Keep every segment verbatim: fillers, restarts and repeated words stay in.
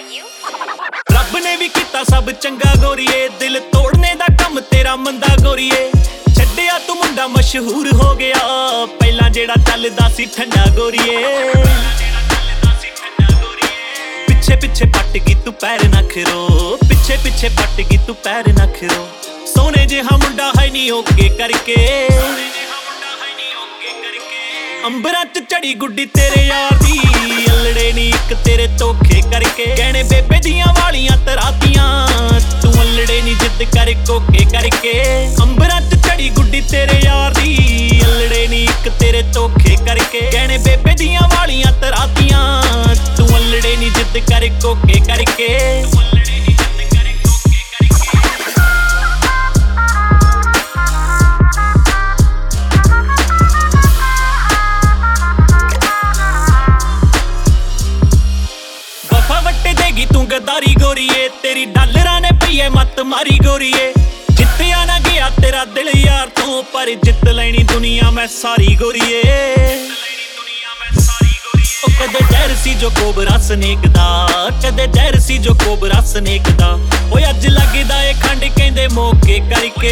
ਰੱਬ ਨੇ ਵੀ ਕੀਤਾ ਸਭ ਚੰਗਾ ਗੋਰੀਏ, ਦਿਲ ਤੋੜਨੇ ਦਾ ਕੰਮ ਤੇਰਾ ਮੰਦਾ ਗੋਰੀਏ। ਛੱਡਿਆ ਤੂੰ ਮੁੰਡਾ ਮਸ਼ਹੂਰ ਹੋ ਗਿਆ, ਪਹਿਲਾਂ ਜਿਹੜਾ ਚੱਲਦਾ ਸੀ ਠੰਡਾ ਗੋਰੀਏ। ਪਿੱਛੇ ਪਿੱਛੇ ਪੱਟ ਗਈ ਤੂੰ ਪੈਰ ਨਾ ਖਰੋ, ਪਿੱਛੇ ਪਿੱਛੇ ਪੱਟ ਗਈ ਤੂੰ ਪੈਰ ਨਾ ਖਰੋ। ਸੋਹਣੇ ਜਿਹਾ ਮੁੰਡਾ ਹੈ ਨੀ ਓਕੇ ਕਰਕੇ, ਅੰਬਰਾਂ ਚ ਚੜੀ ਗੁੱਡੀ ਤੇਰੇ ਯਾਰ ਦੀ, ਅਲੜੇ ਨੀ ਇੱਕ ਤੇਰੇ ਧੋਖੇ ਕਰਕੇ। ਕਹਿਣੇ ਬੇਬੇ ਦੀਆਂ ਵਾਲੀਆਂ ਤਰਾਤੀਆਂ, ਤੂੰ ਅਲੜੇ ਨੀ ਜਿੱਦ ਕਰ ਕੋਕੇ ਕਰਕੇ। ਅੰਬਰਾਂ ਚ ਚੜੀ ਗੁੱਡੀ ਤੇਰੇ ਯਾਰ ਦੀ, ਅਲੜੇ ਨੀ ਇੱਕ ਤੇਰੇ ਧੋਖੇ ਕਰਕੇ। ਕਹਿਣੇ ਬੇਬੇ ਦੀਆਂ ਵਾਲੀਆਂ ਤਰਾਤੀਆਂ, ਤੂੰ ਅਲੜੇ ਨੀ ਜਿੱਦ ਕਰ ਕੋਕੇ ਕਰਕੇ। ਤੂੰ ਗਦਾਰੀ ਗੋਰੀਏ, ਤੇਰੀ ਡਾਲਰਾਂ ਨੇ ਪਈਏ ਮੱਤ ਮਾਰੀ ਗੋਰੀਏ। ਜਿੱਤਿਆ ਨਾ ਗਿਆ ਤੇਰਾ ਦਿਲ ਯਾਰ ਤੋਂ, ਪਰ ਜਿੱਤ ਲੈਣੀ ਦੁਨੀਆ ਮੈਂ ਸਾਰੀ ਗੋਰੀਏ। ਉਹ ਕਦੇ ਜ਼ਹਿਰ ਸੀ ਜੋ ਕੋਬਰਾ ਸਨੇਕ ਦਾ, ਕਦੇ ਜ਼ਹਿਰ ਸੀ ਜੋ ਕੋਬਰਾ ਸਨੇਕ ਦਾ। ਓਏ ਅੱਜ ਲੱਗਦਾ ਏ ਖੰਡ ਕਹਿੰਦੇ ਮੌਕੇ ਕਰਕੇ।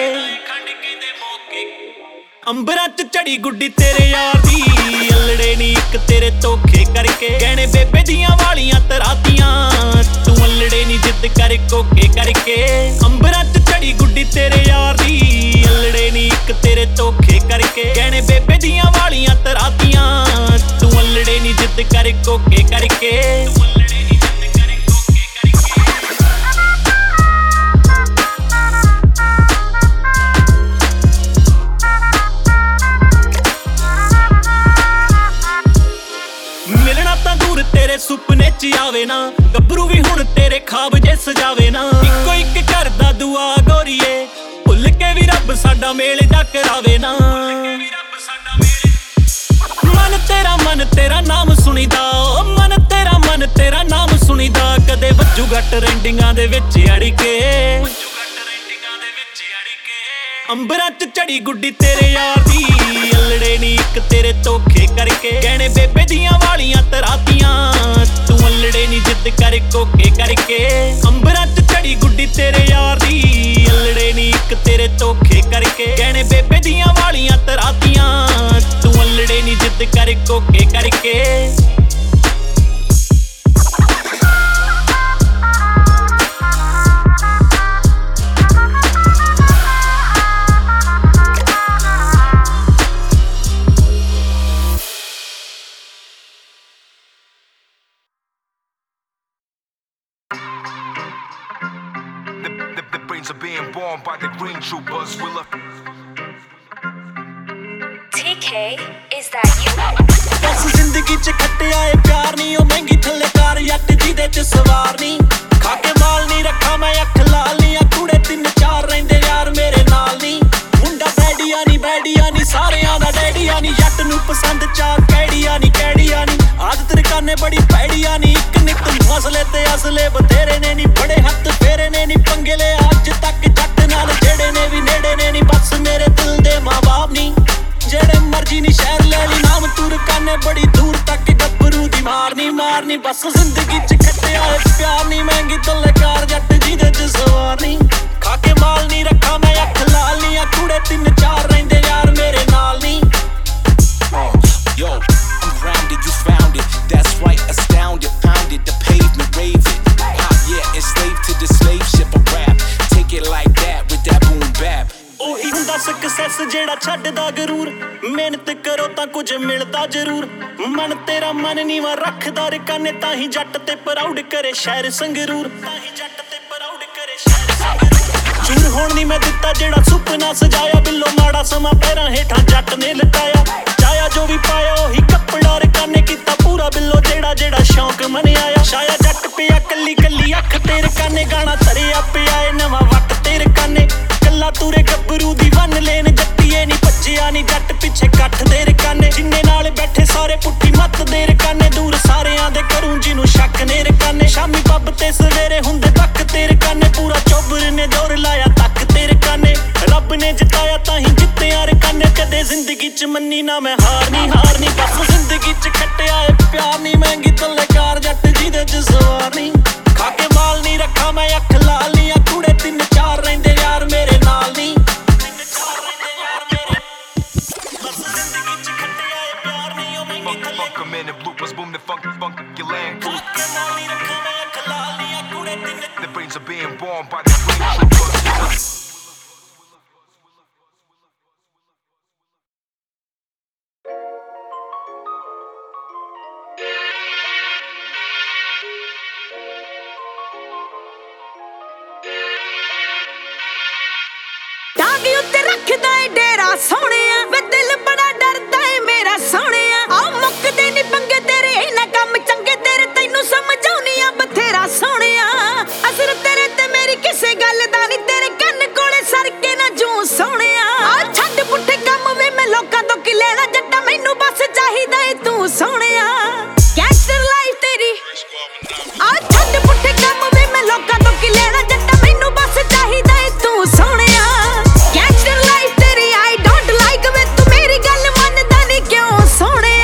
ਅੰਬਰਾਂ ਚ ਚੜੀ ਗੁੱਡੀ ਤੇਰੇ ਯਾਰ ਦੀ, ਅਲੜੇ ਨੀ ਇੱਕ ਤੇਰੇ ਧੋਖੇ ਕਰਕੇ। ਕਹਿਣੇ ਬੇਬੇ ਦੀਆਂ ਵਾਲੀਆਂ ਤਰਾਤੀਆਂ, ਤੂੰ ਅਲੜੇ ਨੀ ਜਿੱਦ ਕਰ ਕੋਕੇ ਕਰਕੇ। ਅੰਬਰਾਂ ਚ ਚੜੀ ਗੁੱਡੀ ਤੇਰੇ ਯਾਰ ਦੀ, ਅਲੜੇ ਨੀ ਇੱਕ ਤੇਰੇ ਧੋਖੇ ਕਰਕੇ। ਕਹਿਣੇ ਬੇਬੇ ਦੀਆਂ ਵਾਲੀਆਂ ਤਰਾਤੀਆਂ, ਤੂੰ ਅਲੜੇ ਨੀ ਜਿੱਦ ਕਰ ਕੋਕੇ ਕਰਕੇ। ਮਿਲਣਾ ਤਾਂ ਦੂਰ ਤੇਰੇ ਸੁਪਨੇ ਚ ਆਵੇ ਨਾ, ਗੱਭਰੂ ਵੀ ਹੁਣ ਤੇਰੇ ਖਾਬ ਜੇ ਸਜਾਵੇ ਨਾ। ਇੱਕੋ ਇੱਕ ਕਰਦਾ ਦੁਆ ਗੋਰੀਏ, ਭੁੱਲ ਕੇ ਵੀ ਰੱਬ ਸਾਡਾ ਮੇਲ ਜਾ ਕਰਾਵੇ ਨਾ। ਮਨ ਤੇਰਾ ਮਨ ਤੇਰਾ ਨਾਮ ਸੁਣੀਦਾ, ਮਨ ਤੇਰਾ ਮਨ ਤੇਰਾ ਨਾਮ ਸੁਣੀਦਾ। ਕਦੇ ਵੱਜੂਗਾ ਟਰੈਂਡਿੰਗਾਂ ਦੇ ਵਿੱਚ ਅੜ ਕੇ। ਅੰਬਰਾਂ ਚ ਚੜੀ ਗੁੱਡੀ ਤੇਰੇ ਯਾਰ ਦੀ, ਅਲੜੇ ਨੀ ਇੱਕ ਤੇਰੇ ਧੋਖੇ ਕਰਕੇ। ਕਹਿਣੇ ਬੇਬੇ ਦੀਆਂ ਵਾਲੀਆਂ ਤਰਾਤੀਆਂ, ਤੂੰ ਅਲੜੇ ਨੀ ਜਿੱਦ ਕਰ ਕੋਕੇ ਕਰਕੇ। ਅੰਬਰਾਂ ਚ ਚੜੀ ਗੁੱਡੀ ਤੇਰੇ ਯਾਰ ਦੀ, ਅਲੜੇ ਨੀ ਇੱਕ ਤੇਰੇ ਧੋਖੇ ਕਰਕੇ। ਕਹਿਣੇ ਬੇਬੇ ਦੀਆਂ ਵਾਲੀਆਂ ਤਰਾਤੀਆਂ, ਤੂੰ ਅਲੜੇ ਨੀ ਜਿੱਦ ਕਰ ਕੋਕੇ ਕਰਕੇ। Are being born by the green troopers. We'll T K, is that you? ਬਸ ਜ਼ਿੰਦਗੀ ਚ ਖੱਟਿਆ ਏ ਪਿਆਰ ਨੀ, ਉਹ ਮਹਿੰਗੀ ਥੱਲੇ ਕਾਰ ਜੱਟ ਜਿਹਦੇ ਚ ਸਵਾਰ ਨੀ। ਖਾ ਕੇ ਮਾਲ ਨੀ ਰੱਖਾ ਮੈਂ ਅੱਖ ਲਾਲ ਨੀ, ਆ ਕੁੜੇ ਤਿੰਨ ਚਾਰ ਰਹਿੰਦੇ ਯਾਰ ਮੇਰੇ ਨਾਲ ਨੀ। ਮੁੰਡਾ ਬੈਡੀਆ ਨੀ ਬੈਡੀਆ ਨੀ, ਸਾਰਿਆਂ ਦਾ ਡੈਡੀਆ ਨੀ। ਜੱਟ ਨੂੰ ਪਸੰਦ ਚਾ ਕੈੜੀਆ ਨੀ ਕੈੜੀਆ ਨੀ, ਆਦਤ ਰਕਾਨੇ ਬੜੀ ਪੈੜੀਆ ਨੀ। ਇੱਕ ਨਿੱਕ ਮਸਲੇ ਤੇ ਅਸਲੇ ਬਥੇਰੇ ਨੇ ਨੀ, ਬੜੇ ਹੱਥ ਫੇਰੇ ਨੇ ਨੀ। ਪੰਗੇ ਲਿਆ ਅੱਜ ਤੱਕ ਜੱਟ ਨਾਲ ਜਿਹੜੇ ਨੇ ਵੀ ਨੇੜੇ ਨੇ ਨੀ। ਬਸ ਮੇਰੇ ਦਿਲ ਦੇ ਮਾਂ ਬਾਪ ਨੀ, ਜਿਹੜੇ ਮਰਜੀ ਨੀ ਸ਼ਹਿਰ ਲੈ ਲਈ ਨਾਮ। ਤੂੰ ਰਕਾਨੇ ਬੜੀ ਦੂਰ ਤੱਕ ਗੱਭਰੂ ਦੀ ਮਾਰਨੀ ਮਾਰਨੀ। ਬਸ ਜ਼ਿੰਦਗੀ ਚ ਖੱਟਿਆ ਏ ਪਿਆਰ ਨੀ, ਮਹਿੰਗੀ ਥੱਲੇ ਕਾਰ ਜੱਟ ਜਿਹਦੇ ਚ ਸਵਾਰ ਨੀ। ਖਾ ਕੇ ਮਾਲ ਨੀ ਰੱਖਾ ਮੈਂ ਅੱਖ ਲਾਲ ਨੀ, ਆ ਕੁੜੇ ਤਿੰਨ ਚਾਰ ਰਹਿੰਦੇ ਯਾਰ ਮੇਰੇ ਨਾਲ ਨੀ। Yo, I'm grounded, you found it. That's right, astounded, pounded, the pavement, rave it. Hot, yeah, enslaved to the slave ship of rap. Take it like that with that boom bap. ਉਹੀ ਹੁੰਦਾ success ਜਿਹੜਾ ਛੱਡਦਾ ਗਰੂਰ, ਮਿਹਨਤ ਕਰੋ ਤਾਂ ਕੁਝ ਮਿਲਦਾ ਜ਼ਰੂਰ। ਮਨ ਤੇਰਾ ਮਨ ਨੀਵਾਂ ਰੱਖਦਾ ਰਕਾਨੇ, ਤਾਂ ਹੀ ਜੱਟ ਤੇ ਪ੍ਰਾਊਡ ਕਰੇ ਸ਼ਹਿਰ ਸੰਗਰੂਰ। ਤਾਂ ਹੀ ਜੱਟ ਤੇ ਪ੍ਰਾਊਡ ਕਰੇ ਸ਼ਹਿਰ ਸੰਗਰੂਰ। ਚੂਰ ਹੋਣ ਨੀ ਮੈਂ ਦਿੱਤਾ ਜਿਹੜਾ ਸੁਪਨਾ ਸਜਾਇਆ, ਬਿੱਲੋ ਮਾੜਾ ਸਮਾਂ ਪੈਰਾਂ ਹੇਠਾਂ ਜੱਟ ਨੇ ਲਟਾਇਆ। ਚਾਇਆ ਜੋ ਵੀ ਪਾਇਆ ਉਹੀ ਕੱਪੜਾ ਰਕਾਨੇ, ਕੀਤਾ ਪੂਰਾ ਬਿੱਲੋ ਜਿਹੜਾ ਜਿਹੜਾ ਸ਼ੌਂਕ ਮਨਿਆਇਆ। ਛਾਇਆ ਜੱਟ ਪਿਆ ਕੱਲੀ ਕੱਲੀ ਅੱਖ ਤੇ ਰਕਾਨੇ, ਗਾਣਾ ਧਰਿਆ ਪਿਆ ਏ ਨਵਾਂ ਵੱਟ ਤੇ ਰਕਾਨੇ। ਕੱਲਾ ਤੂਰੇ ਗੱਭਰੂ ਦੀ ਵੰਨ ਲੈਣ, ਜੱਟੀਏ ਨੀ ਭੱਜਿਆ ਨੀ ਜੱਟ ਪਿੱਛੇ ਕੱਠ ਦੇ ਰਕਾਨੇ। ਜਿੰਨੇ ਨਾਲ ਬੈਠੇ ਸਾਰੇ ਪੁੱਠੀ ਮੱਤ ਦੇ ਰਕਾਨੇ, ਦੂਰ ਸਾਰਿਆਂ ਦੇ ਕਰੂੰ ਜਿਹਨੂੰ ਸ਼ੱਕ ਨੇ ਰਕਾਨੇ। ਸ਼ਾਮੀ ਪੱਬ ਤੇ ਸਵੇਰੇ ਹੁੰਦੇ ਬੱਕ ਤੇ ਰਕਾਨੇ, ਪੂਰਾ ਚੋਬਰ ਨੇ ਜ਼ੋਰ ਲਾਇਆ ਤੱਕ ਤੇ ਰਕਾਨੇ। ਰੱਬ ਨੇ ਜਿਤਾਇਆ ਤਾਂ ਹੀ ਜਿੱਤਿਆ ਰਕਾਨੇ। ਕਦੇ ਜ਼ਿੰਦਗੀ ਚ ਮੰਨੀ ਨਾ ਮੈਂ ਹਾਰ ਨੀ ਹਾਰ ਨੀ ਬਸ ਜ਼ਿੰਦਗੀ ਚ ਖੱਟਿਆ ਏ ਪਿਆਰ ਨੀ ਮਹਿੰਗੀ ਥੱਲੇ ਕਾਰ ਜੱਟ ਜਿਹਦੇ ਚ ਸਵਾਰ ਨੀ ਖਾ ਕੇ ਮਾਲ ਨੀ ਰੱਖਾਂ ਮੈਂ ਅੱਖ ਲਾਲ ਨੀ ਆ ਕੁੜੇ ਤਿੰਨ ਚਾਰ ਰਹਿੰਦੇ ਯਾਰ ਮੇਰੇ ਨਾਲ ਨੀ ਤਿੰਨ ਚਾਰ ਰਹਿੰਦੇ ਯਾਰ ਮੇਰੇ ਬਸ ਜ਼ਿੰਦਗੀ ਚ ਖੱਟਿਆ ਏ ਪਿਆਰ ਨੀ ਉਹ ਮਹਿੰਗੀ Funk, ਥੱਲੇ funk 'em in the bloopers, boom the funk, funk your land crew. ਖਾ ਕੇ ਮਾਲ ਨੀ ਰੱਖਾਂ ਮੈਂ ਅੱਖ ਲਾਲ ਨੀ ਆ ਕੁੜੇ ਤਿੰਨ The brains are being born by the green troopers. ਟਾਂਗ ਉੱਤੇ ਰੱਖਦਾ ਏ ਡੇਰਾ ਸੋਹਣਿਆ ਵੇ ਦਿਲ ਬੜਾ ਡਰਦਾ ਏ ਮੇਰਾ ਸੋਹਣਿਆ ਆ ਮੁੱਕਦੇ ਨੀ ਪੰਗੇ ਤੇਰੇ ਇਹਨਾਂ ਕੰਮ ਚੰਗੇ ਤੇਰੇ ਤੈਨੂੰ ਸਮਝਾਉਣੀ ਆ ਬਥੇਰਾ ਸੋਹਣਿਆ ਅਸਰ ਤੇਰੇ ਤੇ ਮੇਰੀ ਕਿਸੇ ਗੱਲ ਦਾ ਨੀ ਤੇਰੇ ਕੰਨ ਕੋਲੇ ਸਰ ਕੇ ਨਾ ਜੂ ਸੋਹਣਿਆ ਆ ਛੱਡ ਪੁੱਠੇ ਕੰਮ ਵੇ ਮੈਂ ਲੋਕਾਂ ਤੋਂ ਕੀ ਲੈਣਾ ਜੱਟਾ ਮੈਨੂੰ ਬਸ ਚਾਹੀਦਾ ਏ ਤੂੰ ਸੋਹਣਿਆ ਗੈਂਗਸਟਰ ਲਾਈਫ ਤੇਰੀ ਆ ਛੱਡ ਪੁੱਠੇ ਕੰਮ ਵੇ ਮੈਂ ਲੋਕਾਂ ਤੋਂ ਕੀ ਲੈਣਾ ਜੱਟਾ ਮੈਨੂੰ ਬਸ ਚਾਹੀਦਾ ਏ ਤੂੰ ਸੋਹਣਿਆ ਗੈਂਗਸਟਰ ਲਾਈਫ ਤੇਰੀ ਆਈ ਡੋਂਟ ਲਾਈਕ ਵੇ ਤੂੰ ਮੇਰੀ ਗੱਲ ਮੰਨਦਾ ਨੀ ਕਿਉਂ ਸੋਹਣਿਆ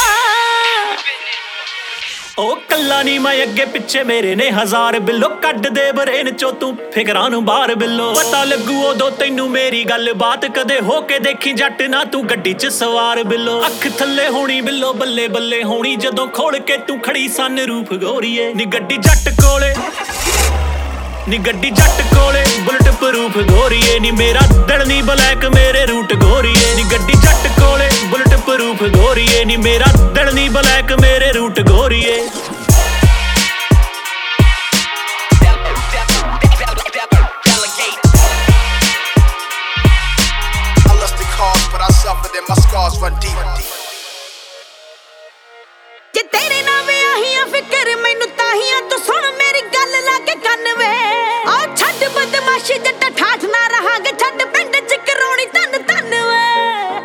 ਉਹ ਕੱਲਾ ਨੀ ਮੈਂ ਅੱਗੇ ਪਿੱਛੇ ਮੇਰੇ ਨੇ ਹਜ਼ਾਰ ਬਿੱਲੋ ਕੱਢ ਦੇ ਬਰੇਨ ਚੋਂ ਤੂੰ ਫਿਕਰਾਂ ਨੂੰ ਬਾਹਰ ਬਿੱਲੋ ਪਤਾ ਲੱਗੂ ਉਦੋਂ ਤੈਨੂੰ ਮੇਰੀ ਗੱਲ ਬਾਤ ਕਦੇ ਹੋ ਕੇ ਦੇਖੀ ਜੱਟ ਨਾ ਤੂੰ ਗੱਡੀ 'ਚ ਸਵਾਰ ਬਿੱਲੋ ਅੱਖ ਥੱਲੇ ਹੋਣੀ ਬਿੱਲੋ ਬੱਲੇ ਬੱਲੇ ਹੋਣੀ ਜਦੋਂ ਖੋਲ ਕੇ ਤੂੰ ਖੜੀ ਸਨ ਰੂਪ ਗੋਰੀਏ ਨੀ ਗੱਡੀ ਜੱਟ ਕੋਲੇ ਨੀ ਗੱਡੀ ਜੱਟ ਕੋਲੇ ਬੁਲਟ ਪ੍ਰੂਫ ਗੋਰੀਏ ਨੀ ਮੇਰਾ ਦਿਲ ਨੀ ਬਲੈਕ ਮੇਰੇ ਰੂਟ ਗੋਰੀਏ ਨੀ ਗੱਡੀ ਜੱਟ ਕੋਲੇ ਬੁਲਟ ਪ੍ਰੂਫ ਗੋਰੀਏ ਨੀ ਮੇਰਾ ਦਿਲ ਨੀ ਬਲੈਕ ਮੇਰੇ ਰੂਟ ਗੋਰੀਏ I lost the cause, but I suffered and my scars run deep. ਜੇ ਤੇਰੇ ਨਾਲ ਵਿਆਹੀਆਂ ਫਿਕਰ ਮੈਨੂੰ ਤਾਹੀਆਂ ਤੂੰ ਸੁਣ ਮੇਰੀ ਗੱਲ ਲਾ ਕੇ ਕੰਨ ਵੇ ਆ ਛੱਡ ਬਦਮਾਸ਼ੀ ਜੱਟਾ ਠਾਠ ਨਾ ਰਹਾਂਗੇ ਛੱਡ ਪਿੰਡ ਚ ਕਰਾਉਣੀ ਧੰਨ ਧੰਨ ਵੇ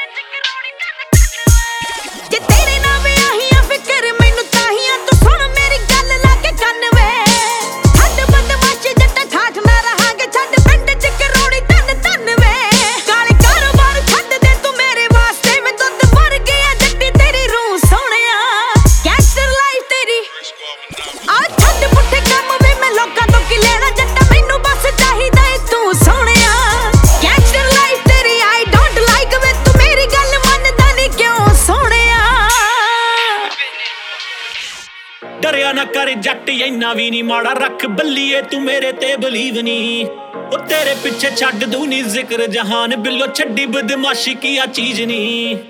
ਜੇ ਤੇਰੇ ਨਾਲ ਵਿਆਹੀਆਂ ਫਿਕਰ ਮੈਨੂੰ ਤਾਹੀਆਂ ਤੂੰ ਸੁਣ ਮੇਰੀ ਗੱਲ ਲਾ ਕੇ ਕੰਨ ਵੇ ਛੱਡ ਬਦਮਾਸ਼ੀ ਜੱਟਾ ਠਾਠ ਨਾ ਰਹਾਂਗੇ ਛੱਡ ਪਿੰਡ ਚ ਕਰਾਉਣੀ ਧੰਨ ਧੰਨ ਵੇ ਕਾਲੇ ਕਾਰੋਬਾਰ ਛੱਡ ਦੇ ਤੂੰ ਮੇਰੇ ਵਾਸਤੇ ਮੈਂ ਦੁੱਧ ਭਰ ਗਿਆ ਜੱਟੀ ਤੇਰੀ ਰੂਹ ਸੋਹਣਿਆ ਗੈਂਗਸਟਰ ਲਾਈਫ ਤੇਰੀ ਆ ਛੱਡ ਪੁੱਠੇ ਕੰਮ ਵੇ ਮੈਂ ਲੋਕਾਂ ਤੋਂ ਕੀ ਲੈਣਾ ਜੱਟਾ ਮੈਨੂੰ ਬਸ ਚਾਹੀਦਾ ਏ ਤੂੰ ਸੋਹਣਿਆ ਗੈਂਗਸਟਰ ਲਾਈਫ ਤੇਰੀ ਆਈ ਡੋਂਟ ਲਾਈਕ ਵੇ ਤੂੰ ਮੇਰੀ ਗੱਲ ਮੰਨਦਾ ਨੀ ਕਿਉਂ ਸੋਹਣਿਆ ਡਰਿਆ ਨਾ ਕਰ ਜੱਟ ਇੰਨਾ ਵੀ ਨੀ ਮਾੜਾ ਰੱਖ ਬੱਲੀਏ ਤੂੰ ਮੇਰੇ ਤੇ ਬਲੀਵ ਨੀ ਉਹ ਤੇਰੇ ਪਿੱਛੇ ਛੱਡ ਦੂ ਨੀ ਜ਼ਿਕਰ ਜਹਾਨ ਬਿੱਲੋ ਛੱਡੀ ਬਦਮਾਸ਼ੀ ਕੀ ਆ ਚੀਜ਼ ਨੀ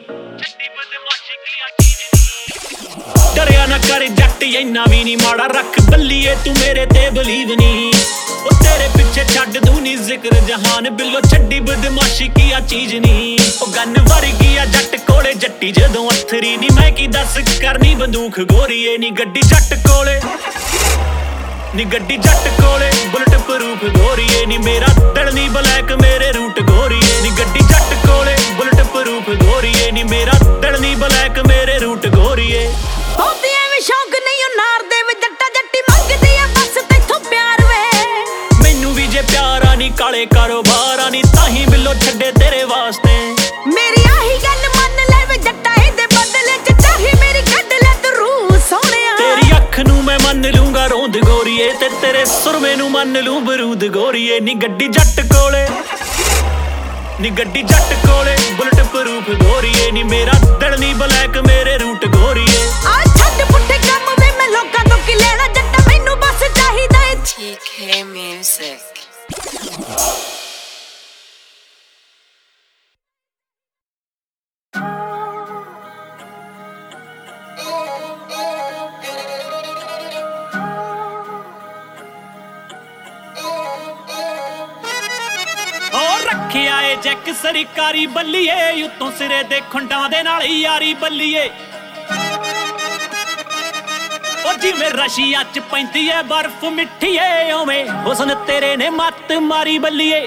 ਡਰਿਆ ਨਾ ਕਰ ਜੱਟ ਇੰਨਾ ਵੀ ਨੀ ਮਾੜਾ ਰੱਖ ਬੱਲੀਏ ਤੂੰ ਮੇਰੇ ਤੇ ਬਲੀਵ ਨੀ ਉਹ ਤੇਰੇ ਪਿੱਛੇ ਛੱਡ ਦੂ ਨੀ ਜ਼ਿਕਰ ਜਹਾਨ ਬਿੱਲੋ ਛੱਡੀ ਬਦਮਾਸ਼ੀ ਕੀ ਆ ਚੀਜ਼ ਨੀ ਉਹ ਗੰਨ ਵਰਗੀ ਆ ਜੱਟ ਕੋਲੇ ਜੱਟੀ ਜਦੋਂ ਅਥਰੀ ਨੀ ਮੈਂ ਕੀ ਦੱਸ ਕਰਨੀ ਬੰਦੂਕ ਗੋਰੀਏ ਨੀ ਗੱਡੀ ਜੱਟ ਕੋਲੇ ਨੀ ਗੱਡੀ ਜੱਟ ਕੋਲੇ ਬੁਲਟ ਪ੍ਰੂਫ ਗੋਰੀਏ ਨੀ ਮੇਰਾ ਦਿਲ ਨੀ ਬਲੈਕ ਮੇਰੇ ਰੂਟ ਗੋਰੀਏ ਨੀ ਗੱਡੀ ਜੱਟ ਕੋਲੇ ਬੁਲਟ ਪ੍ਰੂਫ ਗੋਰੀਏ ਨੀ ਮੇਰਾ ਦਿਲ ਨੀ ਬਲੈਕ ਮੇਰੇ ਰੂਟ ਗੋਰੀਏ ਬਹੁਤੀ ਐਵੇਂ ਸ਼ੌਂਕ ਨਹੀਂ ਉਹ ਨਾਰ ਦੇ ਵੇ ਜੱਟਾ ਜੱਟੀ ਮੰਗਦੀ ਆ ਬਸ ਤੈਥੋਂ ਪਿਆਰ ਵੇ ਮੈਨੂੰ ਵੀ ਜੇ ਪਿਆਰਾ ਨੀ ਕਾਲੇ ਕਾਰੋਬਾਰਾਂ ਨੀ ਤਾਹੀਂ ਬਿੱਲੋ ਛੱਡੇ ਤੇਰੇ ਵਾਸਤੇ ਮੇਰੀ ਆਹੀ ਗੱਲ ਮੰਨ ਲੈ ਵੇ ਜੱਟਾ ਇਹਦੇ ਬਦਲੇ ਚ ਚਾਹੀ ਮੇਰੀ ਕੱਢ ਲੈ ਤੂੰ ਰੂਹ ਸੋਹਣਿਆ ਤੇਰੀ ਅੱਖ ਨੂੰ ਮੈਂ ਮੰਨ ਲੂੰਗਾ ਰੋਂਦ ਗੋਰੀਏ ਤੇ ਤੇਰੇ ਸੁਰਮੇ ਨੂੰ ਮੰਨ ਲੂੰ ਬਰੂਦ ਗੋਰੀਏ ਨੀ ਗੱਡੀ ਜੱਟ ਕੋਲੇ ਨੀ ਗੱਡੀ ਜੱਟ ਕੋਲੇ ਬੁਲਟ ਪ੍ਰੂਫ ਗੋਰੀਏ ਨੀ ਮੇਰਾ ਦਿਲ ਨੀ ਬਲੈਕ ਮੇਰੇ ਰੂਟ ਗੋਰੀਏ ਆ ਛੱਡ ਪੁੱਠੇ ਕੰਮ ਵੇ ਮੈਂ ਲੋਕਾਂ ਤੋਂ ਕੀ ਲੈਣਾ ਜੱਟਾ ਮੈਨੂੰ ਬਸ ਚਾਹੀਦਾ ਏ T K Music. ਰੱਖਿਆ ਏ ਜੈਕ ਸਰਕਾਰੀ ਬੱਲੀਏ ਉੱਤੋਂ ਸਿਰੇ ਦੇ ਖੁੰਡਾਂ ਦੇ ਨਾਲ ਯਾਰੀ ਬੱਲੀਏ ਉਹ ਜਿਵੇਂ ਰਸ਼ੀਆ ਚ ਪੈਂਦੀ ਏ ਬਰਫ਼ ਮਿੱਠੀ ਏ ਓਵੇਂ ਹੁਸਨ ਤੇਰੇ ਨੇ ਮੱਤ ਮਾਰੀ ਬੱਲੀਏ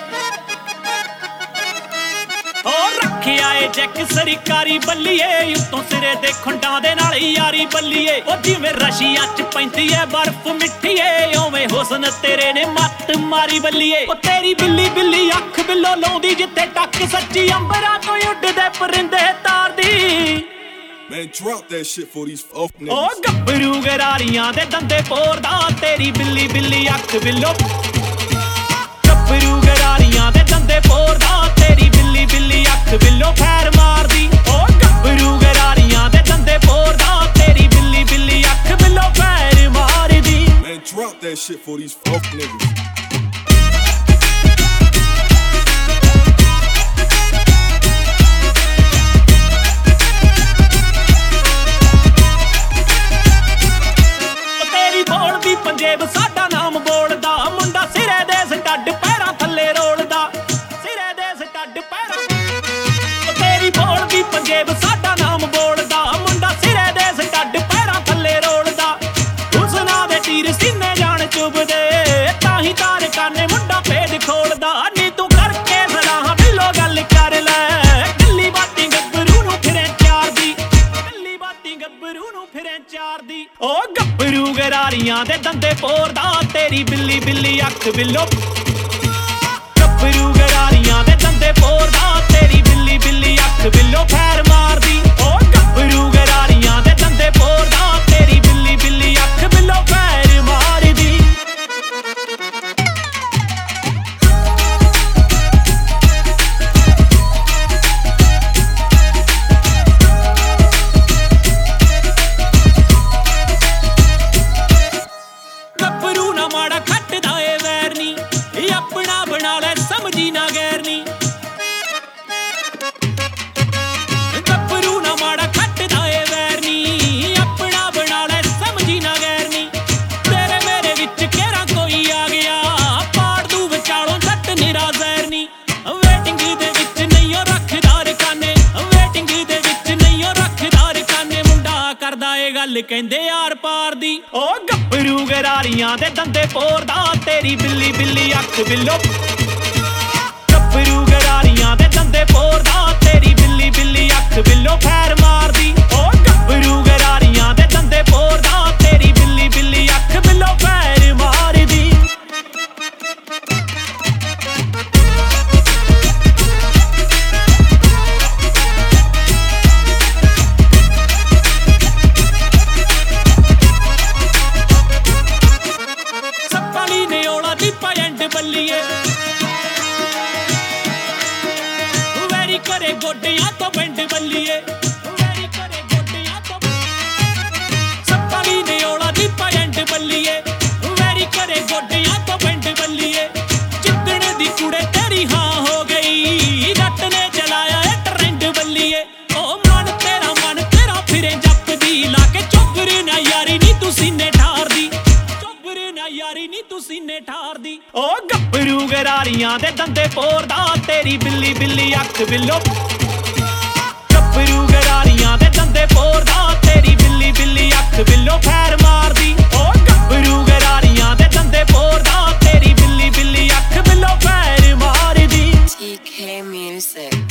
ਉਹ ਰੱਖਿਆ ਏ ਜੈਕ ਸਰਕਾਰੀ ਬੱਲੀਏ ਉੱਤੋਂ ਸਿਰੇ ਦੇ ਖੁੰਡਾਂ ਦੇ ਨਾਲ ਯਾਰੀ ਬੱਲੀਏ ਉਹ ਜਿਵੇਂ ਰਸ਼ੀਆ ਚ ਪੈਂਦੀ ਏ ਬਰਫ਼ ਮਿੱਠੀ ਏ ਓਵੇਂ ਹੁਸਨ ਤੇਰੇ ਨੇ ਮੱਤ ਮਾਰੀ ਬੱਲੀਏ ਉਹ ਤੇਰੀ ਬਿੱਲੀ ਬਿੱਲੀ ਅੱਖ ਬਿੱਲੋ ਉਹ ਲਾਉਂਦੀ ਜਿੱਥੇ ਟੱਕ ਸੱਚੀ ਅੰਬਰਾਂ ਤੋਂ ਉੱਡਦੇ ਪਰਿੰਦੇ ਤਾਰਦੀ Man, drop that shit for these fuck ਉਹ niggas. ਗੱਭਰੂ ਗਰਾਰੀਆਂ ਦੇ ਦੰਦੇ ਪੋਰਦਾ ਤੇਰੀ ਬਿੱਲੀ ਬਿੱਲੀ ਅੱਖ ਬਿੱਲੋ ਗੱਭਰੂ ਗਰਾਰੀਆਂ ਦੇ ਦੰਦੇ ਪੋਰਦਾ ਤੇਰੀ ਬਿੱਲੀ ਬਿੱਲੀ ਅੱਖ ਬਿੱਲੋ ਫੈਰ ਮਾਰਦੀ ਉਹ ਗੱਭਰੂ ਗਰਾਰੀਆਂ ਦੇ ਦੰਦੇ ਪੋਰਦਾ ਤੇਰੀ ਬਿੱਲੀ ਬਿੱਲੀ ਅੱਖ ਬਿੱਲੋ ਫੈਰ ਮਾਰਦੀ Man, drop that shit for these fuck niggas. ਪੰਜੇਬ ਸਾਡਾ ਨਾਮ ਬੋਲਦਾ ਮੁੰਡਾ ਸਿਰੇ ਦੇ ਸਟੱਡ ਪੈਰਾਂ ਥੱਲੇ ਰੋਲਦਾ ਸਿਰੇ ਦੇ ਸਟੱਡ ਪੈਰਾਂ ਤੇਰੀ ਬੋਲਦੀ ਪੰਜੇਬ ਸਾਡਾ ਨਾਮ ਬੋਲਦਾ ਮੁੰਡਾ ਸਿਰੇ ਦੇ ਸਟੱਡ ਪੈਰਾਂ ਥੱਲੇ ਰੋਲਦਾ ਹੁਸਨਾ ਦੇ ਤੀਰ ਸੀਨੇ ਜਾਣ ਚੁੱਭਦੇ ਤਾਂ ਹੀ ਤਾਰ ਕਾਨੇ ਮੁੰਡਾ ਭੇਦ ਖੋਲਦਾ ਨੀ ਤੂੰ ਕਰਕੇ ਸਲਾਹ ਬਿੱਲੋ ਗੱਲ ਕਰ ਲੈ ਦਿੱਲੀ ਬਾਤੀ ਗੱਭਰੂ ਨੂੰ ਫਿਰੇ ਚਾਰਦੀ ਦਿੱਲੀ ਬਾਤੀ ਗੱਭਰੂ ਨੂੰ ਫਿਰੇ ਚਾਰਦੀ ਉਹ ਗੱਭਰੂ ਗਰਾਰੀਆਂ ਦੇ ਦੰਦੇ ਪੋਰਦਾ ਤੇਰੀ ਬਿੱਲੀ ਬਿੱਲੀ ਅੱਖ ਬਿੱਲੋ ਗੱਭਰੂ ਗਰਾਰੀਆਂ ਦੇ ਦੰਦੇ ਪੋਰਦਾ ਤੇਰੀ ਬਿੱਲੀ ਬਿੱਲੀ ਅੱਖ ਬਿੱਲੋ ਫੈਰ ਮਾਰਦੀ ਉਹ ਗੱਭਰੂ ਗਰਾਰੀਆਂ ਦੇ ਦੰਦੇ ਪੋਰਦਾ ਤੇਰੀ ਬਿੱਲੀ ਬਿੱਲੀ ਅੱਖ ਬਿੱਲੋ ਫੈਰ ਮਾਰਦੀ ਗੱਭਰੂ ਨਾ ਮਾੜਾ ਖੱਟਦਾ ਏ ਵੈਰ ਨੀ ਇਹ ਆਪਣਾ ਬਣਾ ਲੈ ਸਮਝੀ ਨਾ ਗੈਰ ਨੀ ਗੱਭਰੂ ਨਾ ਮਾੜਾ ਖੱਟਦਾ ਏ ਵੈਰ ਨੀ ਆਪਣਾ ਬਣਾ ਲੈ ਸਮਝੀ ਨਾ ਗੈਰ ਨੀ ਤੇਰੇ ਮੇਰੇ ਵਿੱਚ ਕਿਹੜਾ ਕੋਈ ਆ ਗਿਆ ਪਾੜ ਦੂ ਵਿਚਾਲੋਂ ਛੱਟ ਨਿਰਾ ਜ਼ਹਿਰ ਨੀ ਵੇਟਿੰਗ ਦੇ ਵਿੱਚ ਨਹੀਂ ਉਹ ਰੱਖਦਾ ਰਕਾਨੇ ਵੇਟਿੰਗ ਦੇ ਵਿੱਚ ਨਹੀਂ ਉਹ ਰੱਖਦਾ ਰਕਾਨੇ ਮੁੰਡਾ ਕਰਦਾ ਏ ਗੱਲ ਕਹਿੰਦੇ ਯਾਰ ਪਾਰ ਦੀ ਉਹ ਗੱਭਰੂ ਗਰਾਰੀਆਂ ਦੇ ਦੰਦੇ ਪੋਰਦਾ ਤੇਰੀ ਬਿੱਲੀ ਬਿੱਲੀ ਅੱਖ ਬਿੱਲੋ ਗੱਭਰੂ ਗਰਾਰੀਆਂ ਦੇ ਦੰਦੇ ਪੋਰਦਾ ਤੇਰੀ ਬਿੱਲੀ ਬਿੱਲੀ ਅੱਖ ਬਿੱਲੋ ਫੈਰ ਮਾਰਦੀ ਉਹ ਗੱਭਰੂ ਗਰਾਰੀਆਂ ਦੇ ਦੰਦੇ ਪੋਰਦਾ ਤੇਰੀ ਬਿੱਲੀ ਬਿੱਲੀ ਅੱਖ ਬਿੱਲੋ ਫੈਰ ਮਾਰਦੀ ਸੱਪਾਲੀ ਨੇ ਔਲਾ ਦੀ ਪੈਂਡ ਬੱਲੀਏ ਵੈਰੀ ਕਰੇ ਗੋਡਿਆਂ ਤੋਂ ਪਿੰਡ ਬੱਲੀਏ ਵੈਰੀ ਕਰੇ ਗੋਡਿਆਂ ਤੋਂ ਸੱਪਾਲੀ ਨੇ ਔਲਾ ਦੀ ਪੈਂਡ ਬੱਲੀਏ ਵੈਰੀ ਕਰੇ ਗੋਡਿਆਂ ਤੋਂ ਪਿੰਡ ਬੱਲੀਏ ਜਿੱਦਣ ਦੀ ਕੁੜੇ ਤੇਰੀ ਹਾਂ ਹੋ ਗਈ ਜੱਟ ਨੇ ਚਲਾਇਆ ਇਹ ਟਰੈਂਡ ਬੱਲੀਏ ਉਹ ਮਨ ਤੇਰਾ ਮਨ ਤੇਰਾ ਫਿਰੇ ਜੱਪਦੀ ਲਾ ਕੇ ਚੁੱਗਰ ਨਾ ਯਾਰੀ ਨੀ ਤੂੰ ਸੀਨੇ ਠਾਰਦੀ ਯਾਰੀ ਨੀ ਤੂੰ ਸੀਨੇ ਠਾਰਦੀ ਉਹ ਗੱਭਰੂ ਗਰਾਰੀਆਂ ਦੇ ਦੰਦੇ ਪੋਰਦਾ ਤੇਰੀ ਬਿੱਲੀ ਬਿੱਲੀ ਅੱਖ ਬਿੱਲੋ ਗੱਭਰੂ ਗਰਾਰੀਆਂ ਦੇ ਦੰਦੇ ਪੋਰਦਾ ਤੇਰੀ ਬਿੱਲੀ ਬਿੱਲੀ ਅੱਖ ਬਿੱਲੋ ਫੈਰ ਮਾਰਦੀ ਉਹ ਗੱਭਰੂ ਗਰਾਰੀਆਂ ਦੇ ਦੰਦੇ ਪੋਰਦਾ ਤੇਰੀ ਬਿੱਲੀ ਬਿੱਲੀ ਅੱਖ ਬਿੱਲੋ ਫੈਰ ਮਾਰਦੀ T K Music.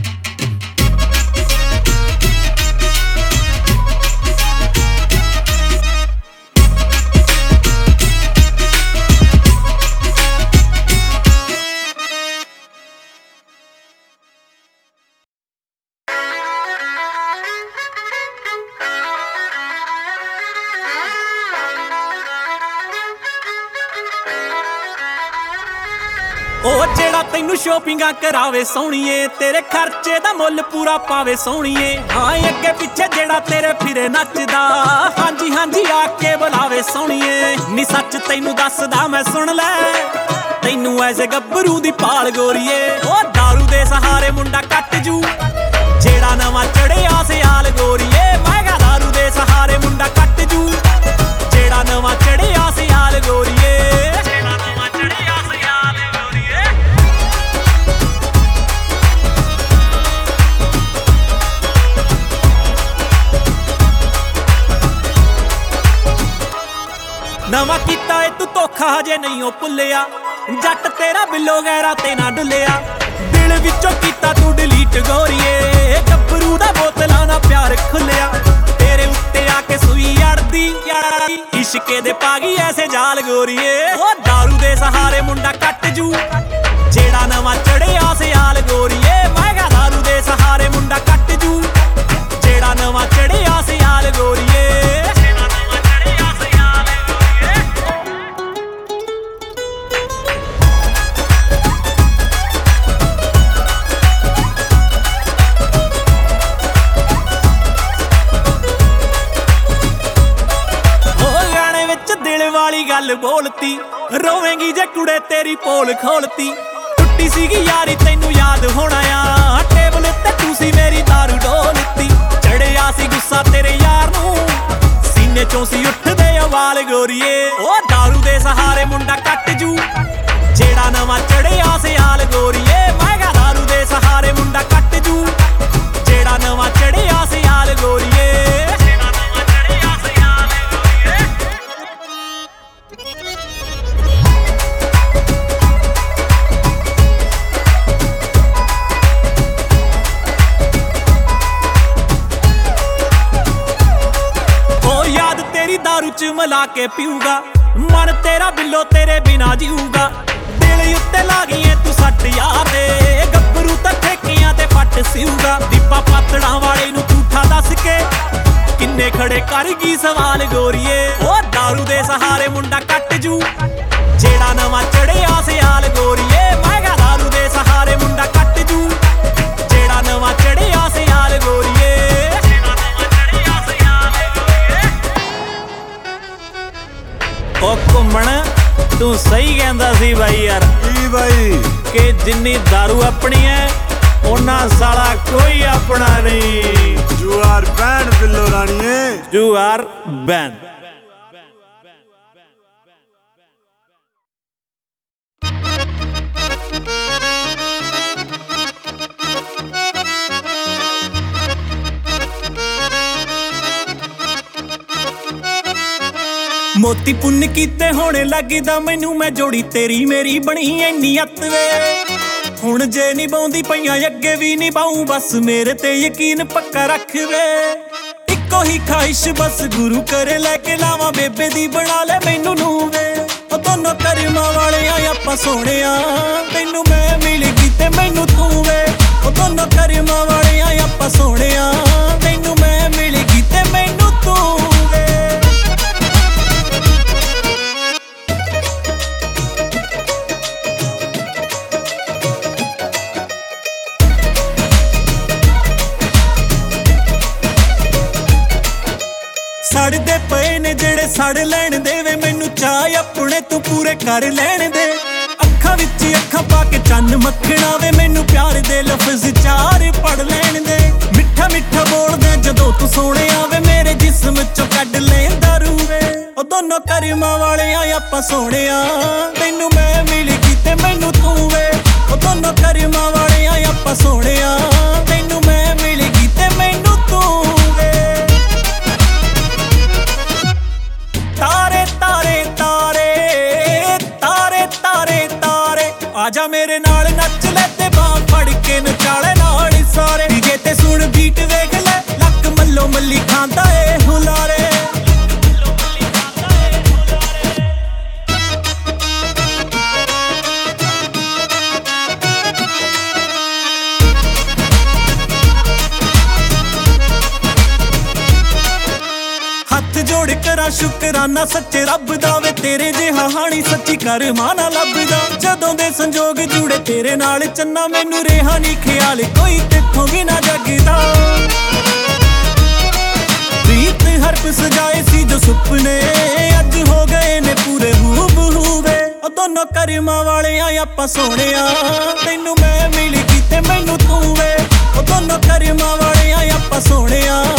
ਉਹ ਜਿਹੜਾ ਤੈਨੂੰ ਸ਼ੋਪਿੰਗਾਂ ਕਰਾਵੇ ਸੋਹਣੀਏ ਤੇਰੇ ਖਰਚੇ ਦਾ ਮੁੱਲ ਪੂਰਾ ਪਾਵੇ ਸੋਹਣੀਏ ਹਾਂ ਅੱਗੇ ਪਿੱਛੇ ਜਿਹੜਾ ਤੇਰੇ ਫਿਰੇ ਨੱਚਦਾ ਹਾਂਜੀ ਹਾਂਜੀ ਆ ਕੇ ਬੁਲਾਵੇ ਸੋਹਣੀਏ ਨੀ ਸੱਚ ਤੈਨੂੰ ਦੱਸਦਾ ਮੈਂ ਸੁਣ ਲੈ ਤੈਨੂੰ ਐਸੇ ਗੱਭਰੂ ਦੀ ਪਾਲ ਗੋਰੀਏ ਉਹ ਦਾਰੂ ਦੇ ਸਹਾਰੇ ਮੁੰਡਾ ਕੱਟ ਜੂ ਜਿਹੜਾ ਨਵਾਂ ਚੜਿਆ ਸਿਆਲ ਗੋਰੀਏ ਮੈਂ ਕਿਹਾ ਦਾਰੂ ਦੇ ਸਹਾਰੇ ਮੁੰਡਾ ਕੱਟ ਜੂ ਜਿਹੜਾ ਨਵਾਂ ਚੜਿਆ ਸਿਆਲ ਗੋਰੀਏ ਜਿਹੜਾ ਨਵਾਂ ਚੜਿਆ ਸਿਆਲ ਗੋਰੀਏ ਨਵਾਂ ਕੀਤਾ ਏ ਤੂੰ ਧੋਖਾ ਹਜੇ ਨਹੀਂ ਉਹ ਭੁੱਲਿਆ ਜੱਟ ਤੇਰਾ ਬਿੱਲੋ ਗੈਰਾ ਤੇ ਨਾ ਡੁੱਲਿਆ ਦਿਲ ਵਿੱਚੋਂ ਕੀਤਾ ਤੂੰ ਡਿਲੀਟ ਗੋਰੀਏ ਗੱਭਰੂ ਦਾ ਬੋਤਲਾਂ ਨਾਲ ਪਿਆਰ ਖੁੱਲਿਆ ਤੇਰੇ ਉੱਤੇ ਆ ਕੇ ਸੂਈ ਅੜਦੀ ਇਸ਼ਕੇ ਦੇ ਪਾਗੀ ਐਸੇ ਜਾਲ ਗੋਰੀਏ ਉਹ ਦਾਰੂ ਦੇ ਸਹਾਰੇ ਮੁੰਡਾ ਕੱਟ ਜੂ ਜਿਹੜਾ ਨਵਾਂ ਚੜਿਆ ਢੋਲਤੀ ਰੋਵੇਂਗੀ ਜੇ ਕੁੜੇ ਤੇਰੀ ਪੋਲ ਖੋਲਤੀ ਟੁੱਟੀ ਸੀਗੀ ਯਾਰੀ ਤੈਨੂੰ ਯਾਦ ਹੋਣਾ ਆ ਟੇਬਲ ਤੇ ਤੂੰ ਸੀ ਮੇਰੀ ਦਾਰੂ ਢੋਲਤੀ ਚੜਿਆ ਸੀ ਗੁੱਸਾ ਤੇਰੇ ਯਾਰ ਨੂੰ ਸੀਨੇ ਚੋਂ ਸੀ ਉੱਠਦੇ ਅਵਾਲ ਗੋਰੀਏ ਉਹ ਦਾਰੂ ਦੇ ਸਹਾਰੇ ਮੁੰਡਾ ਕੱਟ ਜੂ ਜਿਹੜਾ ਨਵਾਂ ਚੜਿਆ ਸਿਆਲ ਗੋਰੀਏ ਮੈਂ ਕਿਹਾ ਦਾਰੂ ਦੇ ਸਹਾਰੇ ਮੁੰਡਾ ਕੱਟ ਜੂ ਜਿਹੜਾ ਨਵਾਂ ਚੜਿਆ ਸਿਆਲ ਗੋਰੀਏ ਜਿਹੜਾ ਨਵਾਂ ਚੜਿਆ ਸਿਆਲ ਗੋਰੀਏ ਉਹ ਯਾਦ ਤੇਰੀ ਦਾਰੂ ਚ ਮਿਲਾ ਕੇ ਪੀਊਗਾ ਮਨ ਤੇਰਾ ਬਿੱਲੋ ਤੇਰੇ ਬਿਨਾ ਜੀਊਗਾ ਦਿਲ ਉੱਤੇ ਲਾ ਗਈਏ ਤੂੰ ਸੱਟ ਯਾਰ ਦੇ ਗੱਭਰੂ ਤਾਂ ਠੇਕੀਆਂ ਤੇ ਫੱਟ ਸਿਊਗਾ ਦੀਪਾ ਪਾਤੜਾਂ ਵਾਲੇ ਨੂੰ ਝੂਠਾ ਦੱਸ ਕੇ ਕਿੰਨੇ ਖੜੇ ਕਰ ਗਈ ਸਵਾਲ ਗੋਰੀਏ ਉਹ ਦਾਰੂ ਦੇ ਸਹਾਰੇ ਮੁੰਡਾ ਕੱਟ ਜੂ ਜਿਹੜਾ ਨਵਾਂ ਚੜਿਆ ਸਿਆਲ ਗੋਰੀਏ ਮੈਂ ਕਿਹਾ ਦਾਰੂ ਦੇ ਸਹਾਰੇ ਮੁੰਡਾ ਕੱਟ ਜੂ ਜਿਹੜਾ ਨਵਾਂ ਚੜਿਆ ਸਿਆਲ ਗੋਰੀਏ ਜਿਹੜਾ ਨਵਾਂ ਚੜਿਆ ਸਿਆਲ ਗੋਰੀਏ ਉਹ ਘੁੰਮਣ ਤੂੰ ਸਹੀ ਕਹਿੰਦਾ ਸੀ ਬਾਈ ਯਾਰ ਕੀ ਬਾਈ ਕਿ ਜਿੰਨੀ ਦਾਰੂ ਆਪਣੀ ਐ ਉਹਨਾਂ ਸਾਲਾ ਕੋਈ ਆਪਣਾ ਨਹੀਂ You are banned Billo ਰਾਣੀਏ You are banned ਮੋਤੀ ਪੁੰਨ ਕੀਤੇ ਹੋਣੇ ਲੱਗਦਾ ਮੈਨੂੰ ਮੈਂ ਜੋੜੀ ਤੇਰੀ ਮੇਰੀ ਬਣੀ ਐਨੀ ਅੱਤ ਵੇ ਹੁਣ ਜੇ ਨਹੀਂ ਬਾਉਂਦੀ ਪਈਆਂ ਅੱਗੇ ਵੀ ਨਹੀਂ ਬਾਉ ਬਸ ਮੇਰੇ ਤੇ ਯਕੀਨ ਪੱਕਾ ਰੱਖ ਵੇ ਇੱਕੋ ਹੀ ਖਾਹਿਸ਼ ਬਸ ਗੁਰੂ ਕਰੇ ਲੈ ਕੇ ਲਾਵਾਂ ਬੇਬੇ ਦੀ ਬਣਾ ਲੈ ਮੈਨੂੰ ਨੂੰ ਵੇ ਉਹ ਦੋਨੋਂ ਕਰਮਾਂ ਵਾਲੇ ਆ ਆਪਾਂ ਸੋਹਣਿਆ ਤੈਨੂੰ ਮੈਂ ਮਿਲ ਗਈ ਤੇ ਮੈਨੂੰ ਤੂੰ ਵੇ ਉਹ ਦੋਨੋਂ ਕਰਮਾਂ ਵਾਲੇ ਆ ਆਪਾਂ ਸੋਹਣਿਆ ਤੈਨੂੰ ਮੈਂ ਮਿਲ ਗਈ ਤੇ ਮੈਨੂੰ ਤੂੰ ਵੇ ਸੜਦੇ ਪਏ ਨੇ ਜਿਹੜੇ ਸੜ ਲੈਣ ਦੇਵੇ ਮੈਨੂੰ ਚਾਹ ਆਪਣੇ ਤੂੰ ਪੂਰੇ ਕਰ ਲੈਣ ਦੇ ਅੱਖਾਂ ਵਿੱਚ ਅੱਖਾਂ ਪਾ ਕੇ ਚੰਨ ਮੱਖਣਾ ਵੇ ਮੈਨੂੰ ਪਿਆਰ ਦੇ ਲਫ਼ਜ਼ ਚਾਰ ਪੜ ਲੈਣ ਦੇ ਮਿੱਠਾ ਮਿੱਠਾ ਬੋਲਦਾ ਜਦੋਂ ਤੂੰ ਸੋਹਣਿਆ ਵੇ ਮੇਰੇ ਜਿਸਮ ਚੋਂ ਕੱਢ ਲੈਂਦਾ ਰੂ ਵੇ ਉਹ ਦੋਨੋਂ ਕਰਮਾਂ ਵਾਲੇ ਆ ਆਪਾਂ ਸੋਹਣਿਆ ਤੈਨੂੰ ਮੈਂ ਮਿਲ ਗਈ ਤੇ ਮੈਨੂੰ ਤੂੰ ਵੇ ਉਹ ਦੋਨੋਂ ਕਰਮਾਂ ਵਾਲੇ ਆ ਆਪਾਂ ਸੋਹਣਿਆ ਤੈਨੂੰ ਮੈਂ ਮਿਲ ਗਈ ਤੇ ਮੈਨੂੰ ਤੂੰ ਵੇ ਤਾਰੇ ਤਾਰੇ ਤਾਰੇ ਤਾਰੇ ਤਾਰੇ ਤਾਰੇ ਆਜਾ ਮੇਰੇ ਨਾਲ ਨੱਚ ਲੈ ਤੇ ਬਾਹ ਫੜ ਕੇ ਨਚਾਲੇ ਨਾਲ ਸਾਰੇ ਡੀਜੇ ਤੇ ਸੁਣ ਬੀਟ ਵੇਖ ਲੈ ਲੱਕ ਮੱਲੋ ਮੱਲੀ ਖਾਂਦਾ ਏ ਹੁਲਾਰੇ ਹੱਥ ਜੋੜ ਕਰਾਂ ਸ਼ੁਕਰਾਨਾ ਸੱਚੇ ਰੱਬ ਦਾ ਵੇ ਤੇਰੇ ਜਿਹਾ ਹਾਣੀ ਸੱਚੀ ਕਰਮਾਂ ਨਾ ਲੱਭਦਾ ਜਦੋਂ ਦੇ ਸੰਜੋਗ ਜੁੜੇ ਤੇਰੇ ਨਾਲ ਚੰਨਾ ਮੈਨੂੰ ਰਿਹਾ ਨਹੀਂ ਖਿਆਲ ਕੋਈ ਤੇਥੋਂ ਵੀ ਨਾ ਜਗਦਾ ਰੀਤ ਹਰਪ ਸਜਾਏ ਸੀ ਜੋ ਸੁਪਨੇ ਅੱਜ ਹੋ ਗਏ ਨੇ ਪੂਰੇ ਹੂਬਹੂ ਵੇ ਉਹ ਦੋਨੋਂ ਕਰਮਾਂ ਵਾਲੇ ਆ ਆਪਾਂ ਸੋਹਣਿਆ ਤੈਨੂੰ ਮੈਂ ਮਿਲ ਗਈ ਤੇ ਮੈਨੂੰ ਤੂੰ ਵੇ ਉਹ ਦੋਨੋਂ ਕਰਮਾਂ ਵਾਲੇ ਆ ਆਪਾਂ ਸੋਹਣਿਆ